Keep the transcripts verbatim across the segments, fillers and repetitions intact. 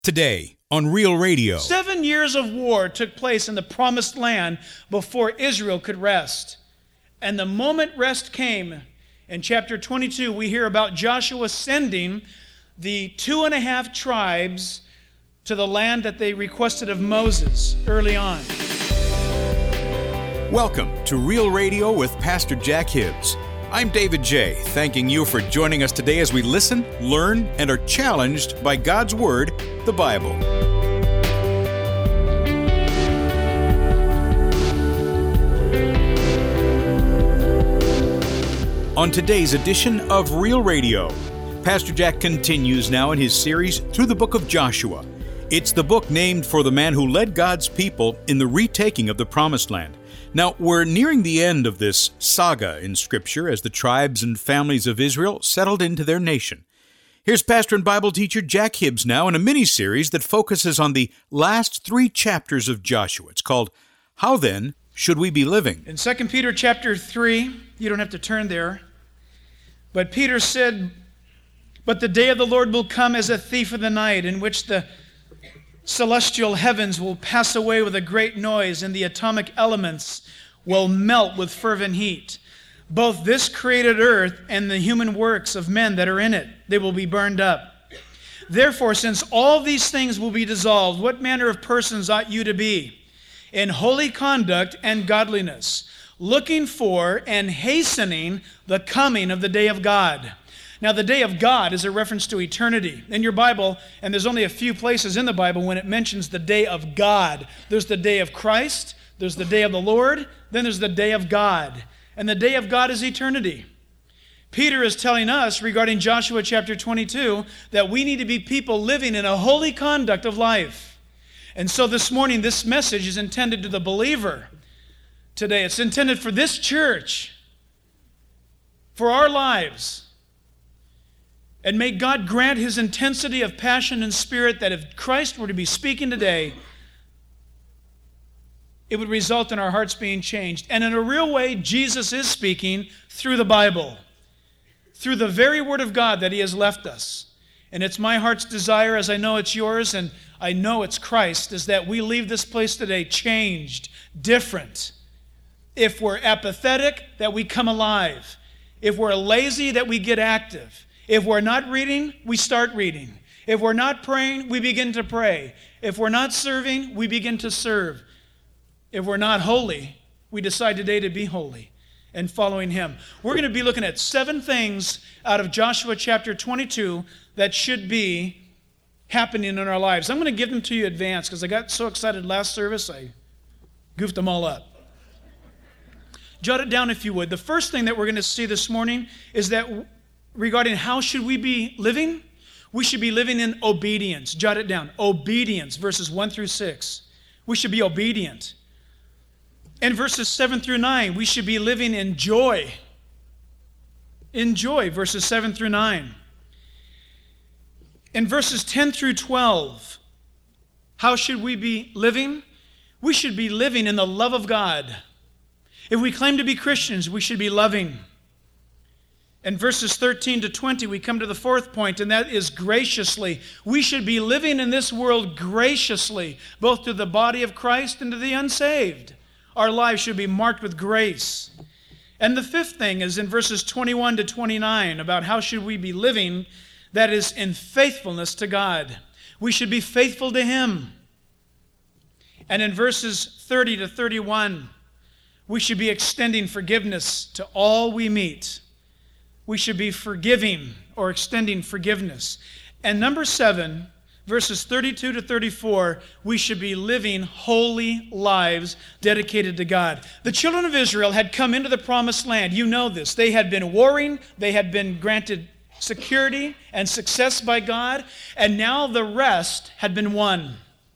Today on Real Radio. Seven years of war took place in the promised land before Israel could rest. And the moment rest came, in chapter twenty-two, we hear about Joshua sending the two and a half tribes to the land that they requested of Moses early on. Welcome to Real Radio with Pastor Jack Hibbs. I'm David J., thanking you for joining us today as we listen, learn, and are challenged by God's Word, the Bible. On today's edition of Real Radio, Pastor Jack continues now in his series through the book of Joshua. It's the book named for the man who led God's people in the retaking of the Promised Land. Now, we're nearing the end of this saga in Scripture as the tribes and families of Israel settled into their nation. Here's pastor and Bible teacher Jack Hibbs now in a mini-series that focuses on the last three chapters of Joshua. It's called, How Then Should We Be Living? In Second Peter chapter three, you don't have to turn there, but Peter said, But the day of the Lord will come as a thief in the night, in which the celestial heavens will pass away with a great noise, and the atomic elements will melt with fervent heat. Both this created earth and the human works of men that are in it, they will be burned up. Therefore, since all these things will be dissolved, what manner of persons ought you to be? In holy conduct and godliness, looking for and hastening the coming of the day of God. Now, the day of God is a reference to eternity. In your Bible, and there's only a few places in the Bible when it mentions the day of God. There's the day of Christ, there's the day of the Lord, then there's the day of God. And the day of God is eternity. Peter is telling us regarding Joshua chapter twenty-two that we need to be people living in a holy conduct of life. And so this morning, this message is intended to the believer today. It's intended for this church, for our lives. And may God grant His intensity of passion and spirit that if Christ were to be speaking today, it would result in our hearts being changed. And in a real way, Jesus is speaking through the Bible, through the very Word of God that He has left us. And it's my heart's desire, as I know it's yours, and I know it's Christ, is that we leave this place today changed, different. If we're apathetic, that we come alive. If we're lazy, that we get active. If we're not reading, we start reading. If we're not praying, we begin to pray. If we're not serving, we begin to serve. If we're not holy, we decide today to be holy and following Him. We're going to be looking at seven things out of Joshua chapter twenty-two that should be happening in our lives. I'm going to give them to you in advance because I got so excited last service, I goofed them all up. Jot it down if you would. The first thing that we're going to see this morning is that regarding how should we be living, we should be living in obedience. Jot it down. Obedience, verses one through six. We should be obedient. And verses seven through nine, we should be living in joy. In joy, verses seven through nine. In verses ten through twelve, how should we be living? We should be living in the love of God. If we claim to be Christians, we should be loving. In verses thirteen to twenty, we come to the fourth point, and that is graciously. We should be living in this world graciously, both to the body of Christ and to the unsaved. Our lives should be marked with grace. And the fifth thing is in verses twenty-one to twenty-nine, about how should we be living, that is in faithfulness to God. We should be faithful to Him. And in verses thirty to thirty-one, we should be extending forgiveness to all we meet. We should be forgiving or extending forgiveness. And number seven, verses thirty-two to thirty-four, we should be living holy lives dedicated to God. The children of Israel had come into the promised land. You know this. They had been warring. They had been granted security and success by God. And now the rest had been won.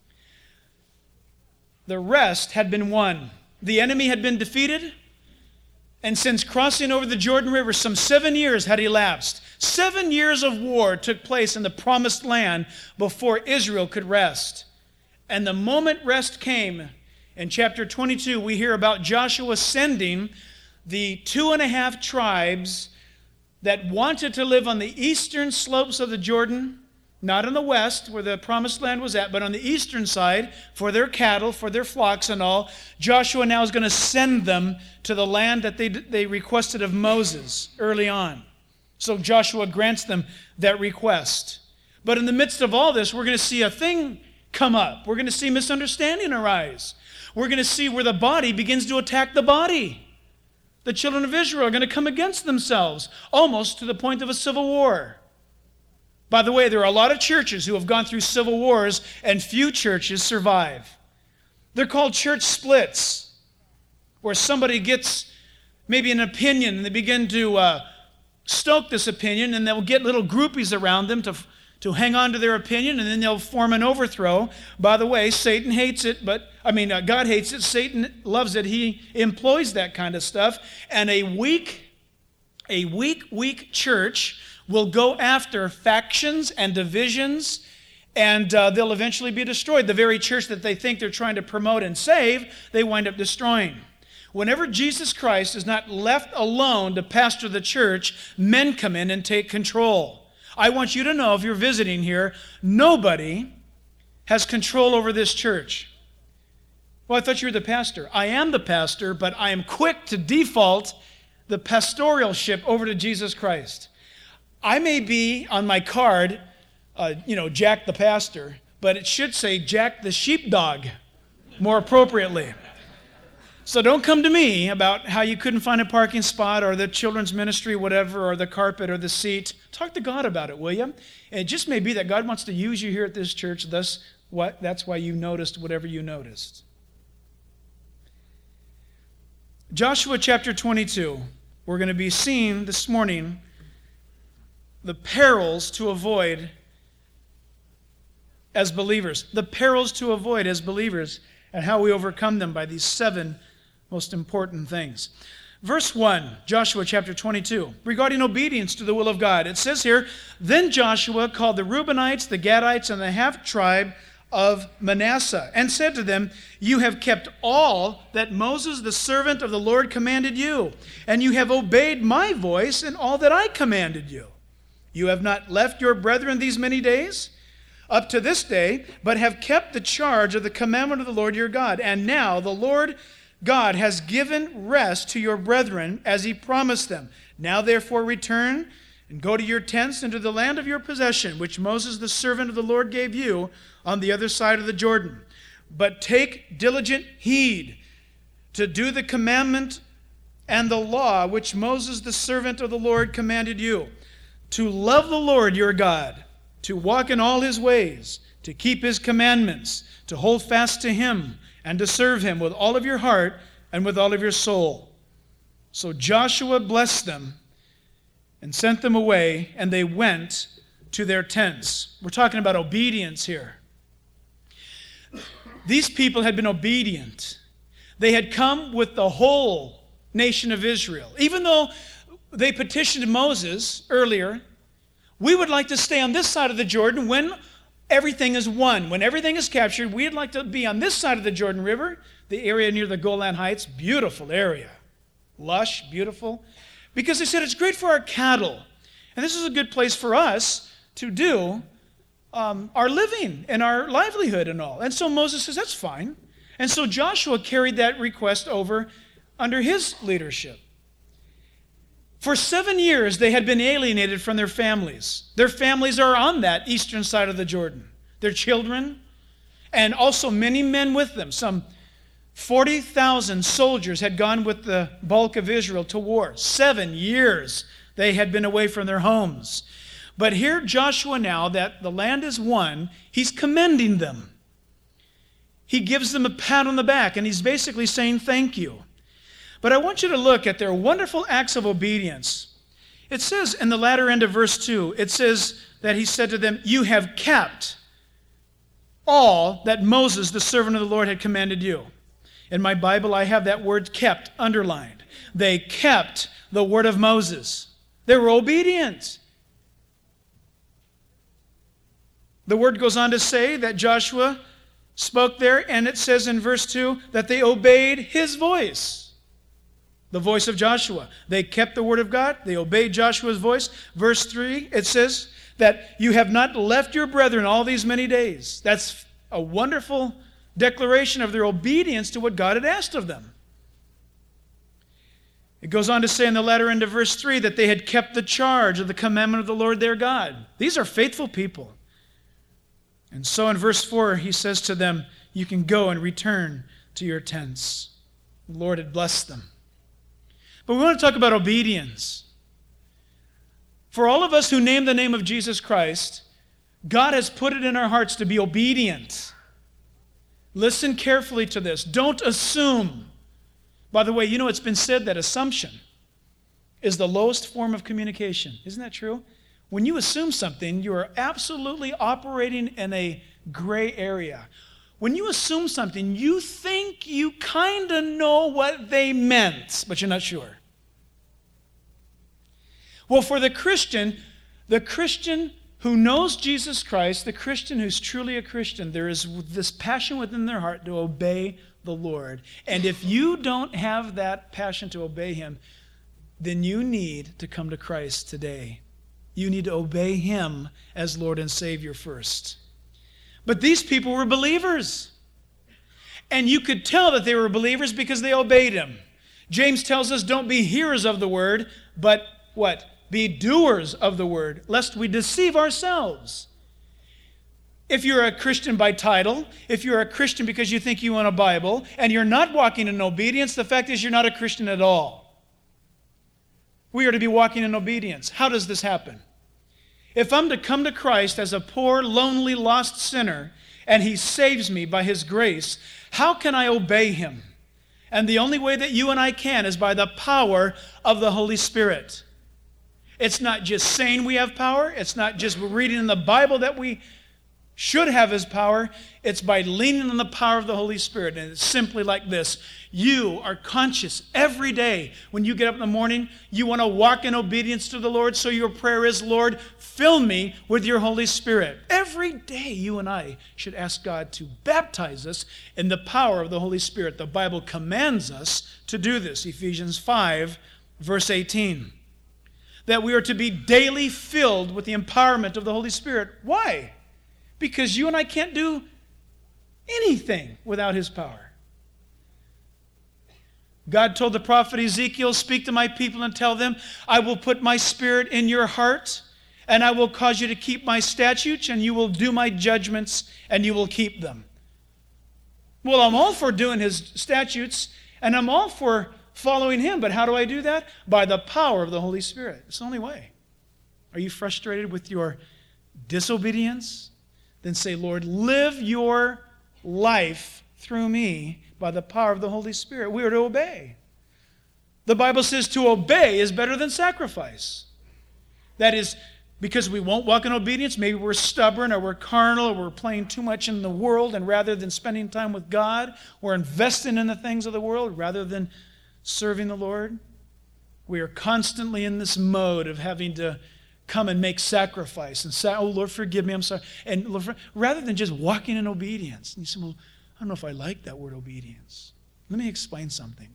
The rest had been won. The enemy had been defeated. And since crossing over the Jordan River, some seven years had elapsed. Seven years of war took place in the promised land before Israel could rest. And the moment rest came, in chapter twenty-two, we hear about Joshua sending the two and a half tribes that wanted to live on the eastern slopes of the Jordan Not in the west where the promised land was at, but on the eastern side for their cattle, for their flocks and all. Joshua now is going to send them to the land that they, they requested of Moses early on. So Joshua grants them that request. But in the midst of all this, we're going to see a thing come up. We're going to see misunderstanding arise. We're going to see where the body begins to attack the body. The children of Israel are going to come against themselves, almost to the point of a civil war. By the way, there are a lot of churches who have gone through civil wars, and few churches survive. They're called church splits, where somebody gets maybe an opinion, and they begin to uh, stoke this opinion, and they'll get little groupies around them to, to hang on to their opinion, and then they'll form an overthrow. By the way, Satan hates it, but, I mean, uh, God hates it. Satan loves it. He employs that kind of stuff. And a weak, a weak, weak church will go after factions and divisions, and uh, they'll eventually be destroyed. The very church that they think they're trying to promote and save, they wind up destroying. Whenever Jesus Christ is not left alone to pastor the church, men come in and take control. I want you to know, if you're visiting here, nobody has control over this church. Well, I thought you were the pastor. I am the pastor, but I am quick to default the pastoralship over to Jesus Christ. I may be on my card, uh, you know, Jack the pastor, but it should say Jack the sheepdog more appropriately. So don't come to me about how you couldn't find a parking spot or the children's ministry, whatever, or the carpet or the seat. Talk to God about it, will you? And it just may be that God wants to use you here at this church, thus what, that's why you noticed whatever you noticed. Joshua chapter twenty-two, we're going to be seeing this morning the perils to avoid as believers. The perils to avoid as believers and how we overcome them by these seven most important things. Verse one, Joshua chapter twenty-two, regarding obedience to the will of God. It says here, "Then Joshua called the Reubenites, the Gadites, and the half-tribe of Manasseh, and said to them, You have kept all that Moses, the servant of the Lord, commanded you, and you have obeyed my voice in all that I commanded you. You have not left your brethren these many days, up to this day, but have kept the charge of the commandment of the Lord your God. And now the Lord God has given rest to your brethren as he promised them. Now therefore return and go to your tents into the land of your possession, which Moses the servant of the Lord gave you on the other side of the Jordan. But take diligent heed to do the commandment and the law which Moses the servant of the Lord commanded you, to love the Lord your God, to walk in all his ways, to keep his commandments, to hold fast to him, and to serve him with all of your heart and with all of your soul." So Joshua blessed them and sent them away, and they went to their tents. We're talking about obedience here. These people had been obedient. They had come with the whole nation of Israel. Even though they petitioned Moses earlier, we would like to stay on this side of the Jordan when everything is won. When everything is captured, we'd like to be on this side of the Jordan River, the area near the Golan Heights. Beautiful area. Lush, beautiful. Because they said it's great for our cattle. And this is a good place for us to do um, our living and our livelihood and all. And so Moses says, that's fine. And so Joshua carried that request over under his leadership. For seven years, they had been alienated from their families. Their families are on that eastern side of the Jordan. Their children, and also many men with them. Some forty thousand soldiers had gone with the bulk of Israel to war. Seven years they had been away from their homes. But here Joshua, now that the land is won, he's commending them. He gives them a pat on the back, and he's basically saying thank you. But I want you to look at their wonderful acts of obedience. It says in the latter end of verse two, it says that he said to them, you have kept all that Moses, the servant of the Lord, had commanded you. In my Bible, I have that word kept underlined. They kept the word of Moses. They were obedient. The word goes on to say that Joshua spoke there, and it says in verse two that they obeyed his voice. The voice of Joshua. They kept the word of God. They obeyed Joshua's voice. Verse three, it says that you have not left your brethren all these many days. That's a wonderful declaration of their obedience to what God had asked of them. It goes on to say in the latter end of verse three that they had kept the charge of the commandment of the Lord their God. These are faithful people. And so in verse four, he says to them, you can go and return to your tents. The Lord had blessed them. But we want to talk about obedience. For all of us who name the name of Jesus Christ, God has put it in our hearts to be obedient. Listen carefully to this. Don't assume. By the way, you know it's been said that assumption is the lowest form of communication. Isn't that true? When you assume something, you are absolutely operating in a gray area. When you assume something, you think you kind of know what they meant, but you're not sure. Well, for the Christian, the Christian who knows Jesus Christ, the Christian who's truly a Christian, there is this passion within their heart to obey the Lord. And if you don't have that passion to obey Him, then you need to come to Christ today. You need to obey Him as Lord and Savior first. But these people were believers. And you could tell that they were believers because they obeyed Him. James tells us, don't be hearers of the word, but what? Be doers of the word, lest we deceive ourselves. If you're a Christian by title, if you're a Christian because you think you own a Bible, and you're not walking in obedience, the fact is you're not a Christian at all. We are to be walking in obedience. How does this happen? If I'm to come to Christ as a poor, lonely, lost sinner, and He saves me by His grace, how can I obey Him? And the only way that you and I can is by the power of the Holy Spirit. It's not just saying we have power. It's not just reading in the Bible that we should have His power. It's by leaning on the power of the Holy Spirit. And it's simply like this. You are conscious every day when you get up in the morning, you want to walk in obedience to the Lord. So your prayer is, Lord, fill me with your Holy Spirit. Every day you and I should ask God to baptize us in the power of the Holy Spirit. The Bible commands us to do this. Ephesians five, verse eighteen. That we are to be daily filled with the empowerment of the Holy Spirit. Why? Because you and I can't do anything without His power. God told the prophet Ezekiel, speak to my people and tell them, I will put my spirit in your heart, and I will cause you to keep my statutes, and you will do my judgments, and you will keep them. Well, I'm all for doing His statutes, and I'm all for following Him, but how do I do that? By the power of the Holy Spirit. It's the only way. Are you frustrated with your disobedience? Then say, Lord, live your life through me by the power of the Holy Spirit. We are to obey. The Bible says to obey is better than sacrifice. That is, because we won't walk in obedience, maybe we're stubborn or we're carnal or we're playing too much in the world, and rather than spending time with God, we're investing in the things of the world rather than serving the Lord. We are constantly in this mode of having to come and make sacrifice and say, oh, Lord, forgive me, I'm sorry. And Lord, rather than just walking in obedience. And you say, well, I don't know if I like that word obedience. Let me explain something.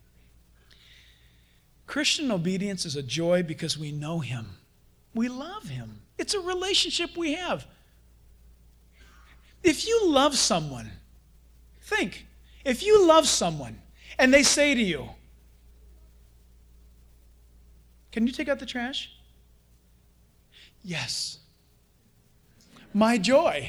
Christian obedience is a joy because we know Him. We love Him. It's a relationship we have. If you love someone, think, if you love someone and they say to you, can you take out the trash? Yes. My joy.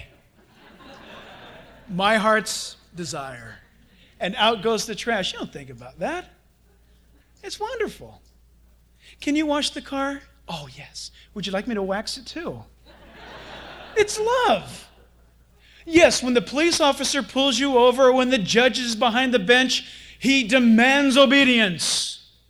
My heart's desire. And out goes the trash. You don't think about that. It's wonderful. Can you wash the car? Oh, yes. Would you like me to wax it too? It's love. Yes, when the police officer pulls you over or when the judge is behind the bench, he demands obedience.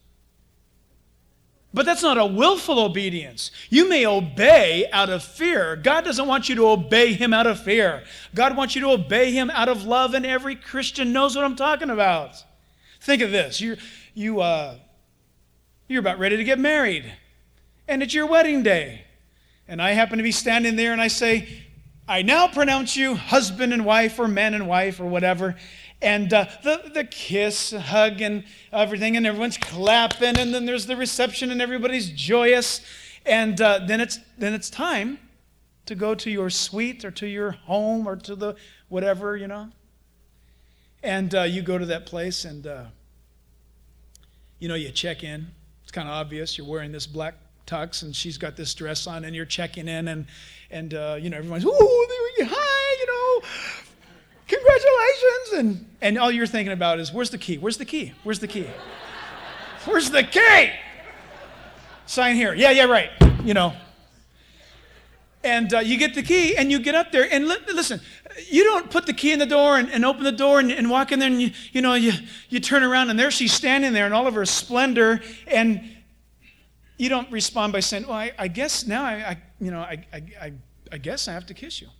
But that's not a willful obedience. You may obey out of fear. God doesn't want you to obey Him out of fear. God wants you to obey Him out of love, and every Christian knows what I'm talking about. Think of this. You're, you, uh, you're about ready to get married, and it's your wedding day. And I happen to be standing there, and I say, I now pronounce you husband and wife, or man and wife, or whatever. And uh, the, the kiss, hug, and everything, and everyone's clapping, and then there's the reception, and everybody's joyous. And uh, then it's then it's time to go to your suite or to your home or to the whatever, you know. And uh, you go to that place and, uh, you know, you check in. It's kind of obvious. You're wearing this black tux and she's got this dress on and you're checking in and, and uh, you know, everyone's, ooh, hi, you know, congratulations. And, and all you're thinking about is, where's the key? Where's the key? Where's the key? Where's the key? Sign here. Yeah, yeah, right. You know. And uh, you get the key and you get up there and li- listen, you don't put the key in the door and, and open the door and, and walk in there and you, you know, you, you turn around and there she's standing there in all of her splendor and you don't respond by saying, well, I, I guess now I, I you know, I, I, I, I guess I have to kiss you.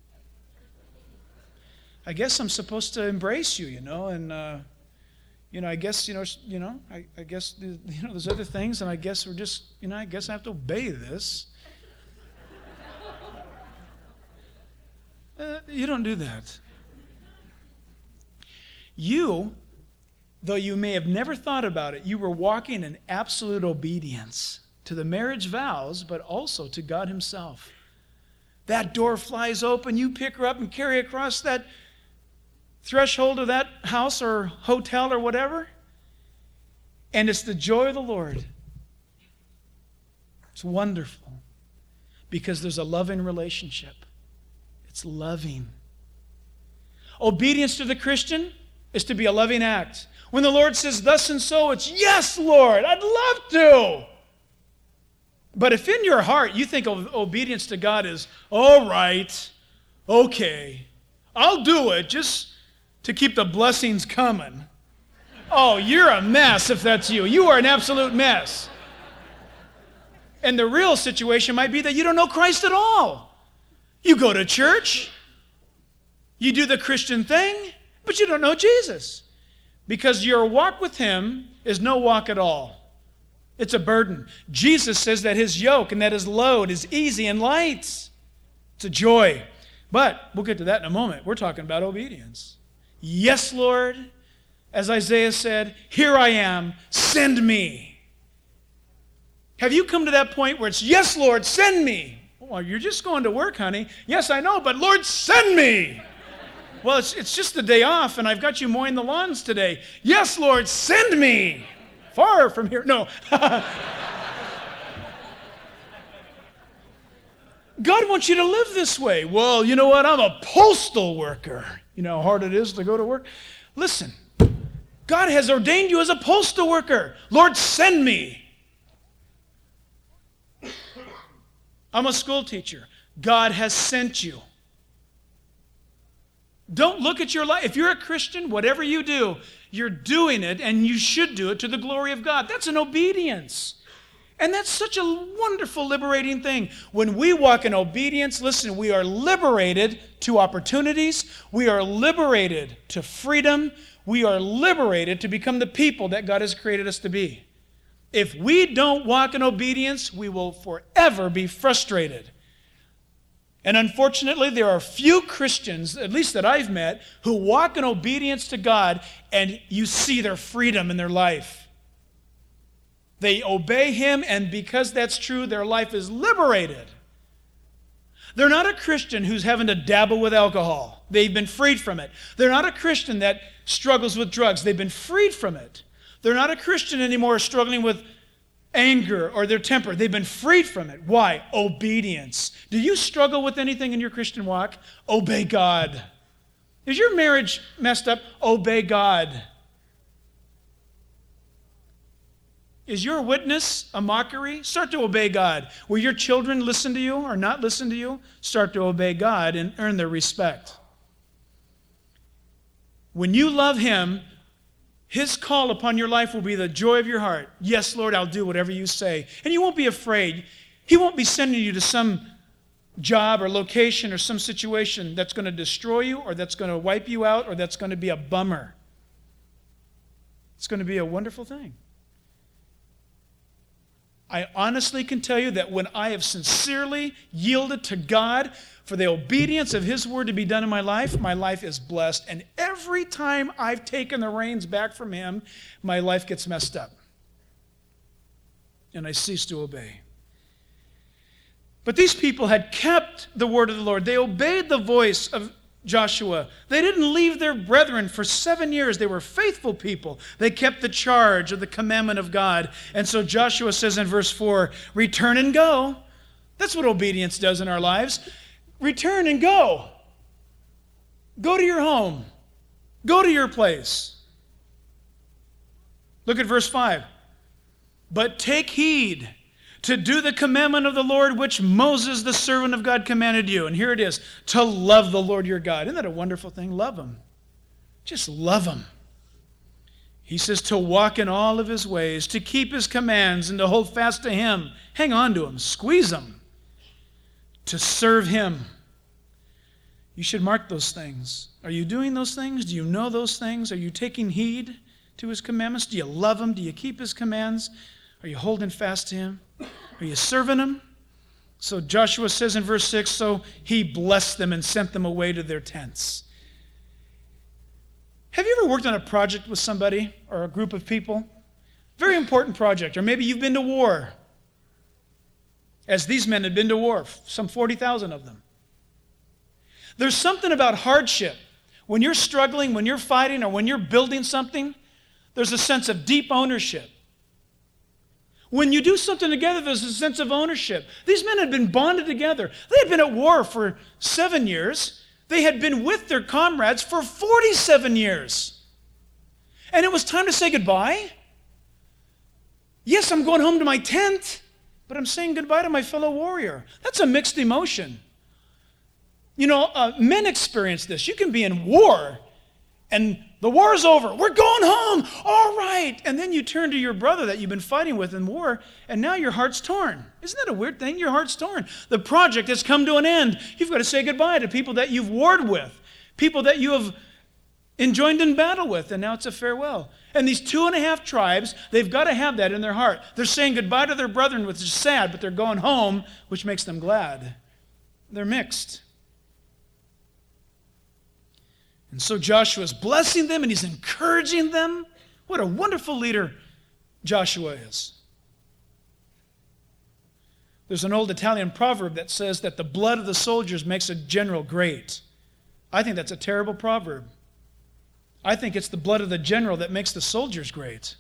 I guess I'm supposed to embrace you, you know, and, uh, you know, I guess, you know, you know, I, I guess, you know, there's other things and I guess we're just, you know, I guess I have to obey this. Uh, you don't do that. You, though you may have never thought about it, you were walking in absolute obedience to the marriage vows, but also to God himself. That door flies open, you pick her up and carry her across that threshold of that house or hotel or whatever, and it's the joy of the Lord. It's wonderful because there's a loving relationship. It's loving. Obedience to the Christian is to be a loving act. When the Lord says thus and so, it's yes, Lord, I'd love to. But if in your heart you think of obedience to God is, all right, okay, I'll do it just to keep the blessings coming. Oh, you're a mess if that's you. You are an absolute mess. And the real situation might be that you don't know Christ at all. You go to church, you do the Christian thing, but you don't know Jesus. Because your walk with him is no walk at all. It's a burden. Jesus says that his yoke and that his load is easy and light. It's a joy. But we'll get to that in a moment. We're talking about obedience. Yes, Lord, as Isaiah said, here I am, send me. Have you come to that point where it's, yes, Lord, send me? Well, you're just going to work, honey. Yes, I know, but Lord, send me. Well, it's, it's just the day off, and I've got you mowing the lawns today. Yes, Lord, send me. Far from here. No. God wants you to live this way. Well, you know what? I'm a postal worker. You know how hard it is to go to work? Listen, God has ordained you as a postal worker. Lord, send me. I'm a school teacher. God has sent you. Don't look at your life. If you're a Christian, whatever you do, you're doing it, and you should do it to the glory of God. That's an obedience. And that's such a wonderful, liberating thing. When we walk in obedience, listen, we are liberated to opportunities. We are liberated to freedom. We are liberated to become the people that God has created us to be. If we don't walk in obedience, we will forever be frustrated. And unfortunately, there are few Christians, at least that I've met, who walk in obedience to God and you see their freedom in their life. They obey him, and because that's true, their life is liberated. They're not a Christian who's having to dabble with alcohol. They've been freed from it. They're not a Christian that struggles with drugs. They've been freed from it. They're not a Christian anymore struggling with anger or their temper. They've been freed from it. Why? Obedience. Do you struggle with anything in your Christian walk? Obey God. Is your marriage messed up? Obey God. Is your witness a mockery? Start to obey God. Will your children listen to you or not listen to you? Start to obey God and earn their respect. When you love him, his call upon your life will be the joy of your heart. Yes, Lord, I'll do whatever you say. And you won't be afraid. He won't be sending you to some job or location or some situation that's going to destroy you or that's going to wipe you out or that's going to be a bummer. It's going to be a wonderful thing. I honestly can tell you that when I have sincerely yielded to God for the obedience of his word to be done in my life, my life is blessed. And every time I've taken the reins back from him, my life gets messed up. And I cease to obey. But these people had kept the word of the Lord. They obeyed the voice of Joshua. They didn't leave their brethren for seven years. They were faithful people. They kept the charge of the commandment of God. And so Joshua says in verse four, return and go. That's what obedience does in our lives. Return and go. Go to your home. Go to your place. Look at verse five. But take heed to do the commandment of the Lord, which Moses, the servant of God, commanded you. And here it is, to love the Lord your God. Isn't that a wonderful thing? Love him. Just love him. He says to walk in all of his ways, to keep his commands, and to hold fast to him. Hang on to him. Squeeze him. To serve him. You should mark those things. Are you doing those things? Do you know those things? Are you taking heed to his commandments? Do you love him? Do you keep his commands? Are you holding fast to him? Are you serving him? So Joshua says in verse six, so he blessed them and sent them away to their tents. Have you ever worked on a project with somebody or a group of people? Very important project. Or maybe you've been to war, as these men had been to war, some forty thousand of them. There's something about hardship. When you're struggling, when you're fighting, or when you're building something, there's a sense of deep ownership. When you do something together, there's a sense of ownership. These men had been bonded together. They had been at war for seven years. They had been with their comrades for forty-seven years. And it was time to say goodbye. Yes, I'm going home to my tent, but I'm saying goodbye to my fellow warrior. That's a mixed emotion. You know, uh, men experience this. You can be in war, and the war's over. We're going home. All right. And then you turn to your brother that you've been fighting with in war, and now your heart's torn. Isn't that a weird thing? Your heart's torn. The project has come to an end. You've got to say goodbye to people that you've warred with, people that you have enjoined in battle with, and now it's a farewell. And these two and a half tribes, they've got to have that in their heart. They're saying goodbye to their brethren, which is sad, but they're going home, which makes them glad. They're mixed. And so Joshua's blessing them and he's encouraging them. What a wonderful leader Joshua is. There's an old Italian proverb that says that the blood of the soldiers makes a general great. I think that's a terrible proverb. I think it's the blood of the general that makes the soldiers great.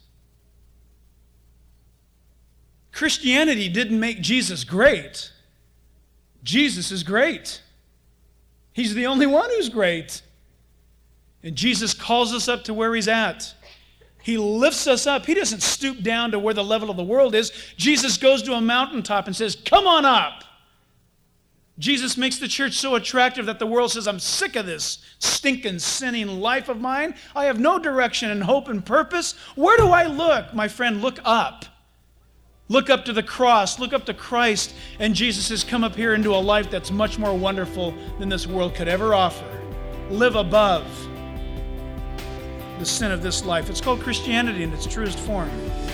Christianity didn't make Jesus great. Jesus is great. He's the only one who's great. And Jesus calls us up to where he's at. He lifts us up. He doesn't stoop down to where the level of the world is. Jesus goes to a mountaintop and says, come on up. Jesus makes the church so attractive that the world says, I'm sick of this stinking, sinning life of mine. I have no direction and hope and purpose. Where do I look? My friend, look up. Look up to the cross. Look up to Christ. And Jesus has come up here into a life that's much more wonderful than this world could ever offer. Live above the sin of this life. It's called Christianity in its truest form.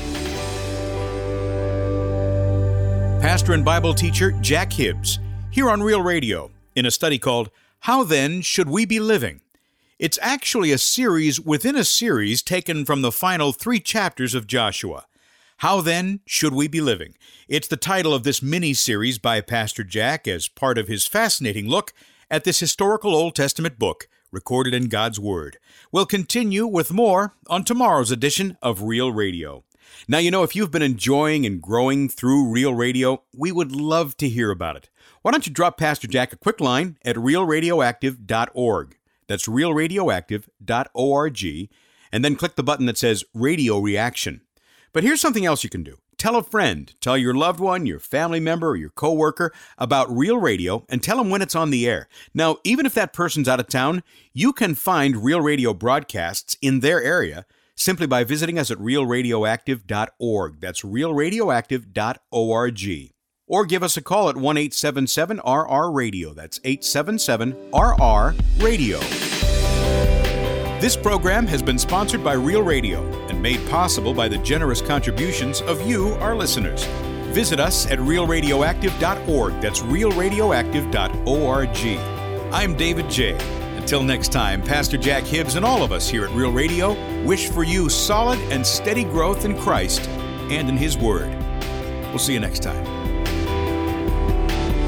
Pastor and Bible teacher Jack Hibbs, here on Real Radio, in a study called How Then Should We Be Living? It's actually a series within a series taken from the final three chapters of Joshua. How Then Should We Be Living? It's the title of this mini-series by Pastor Jack as part of his fascinating look at this historical Old Testament book recorded in God's Word. We'll continue with more on tomorrow's edition of Real Radio. Now, you know, if you've been enjoying and growing through Real Radio, we would love to hear about it. Why don't you drop Pastor Jack a quick line at real radioactive dot org. That's real radioactive dot org, and then click the button that says Radio Reaction. But here's something else you can do. Tell a friend, tell your loved one, your family member, or your coworker about Real Radio, and tell them when it's on the air. Now, even if that person's out of town, you can find Real Radio broadcasts in their area simply by visiting us at real radioactive dot org. That's real radioactive dot org. Or give us a call at one eight seven seven R R radio. That's eight seven seven R R radio. This program has been sponsored by Real Radio and made possible by the generous contributions of you, our listeners. Visit us at real radioactive dot org. That's real radioactive dot org. I'm David J. Until next time, Pastor Jack Hibbs and all of us here at Real Radio wish for you solid and steady growth in Christ and in His Word. We'll see you next time.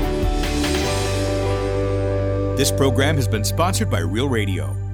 This program has been sponsored by Real Radio.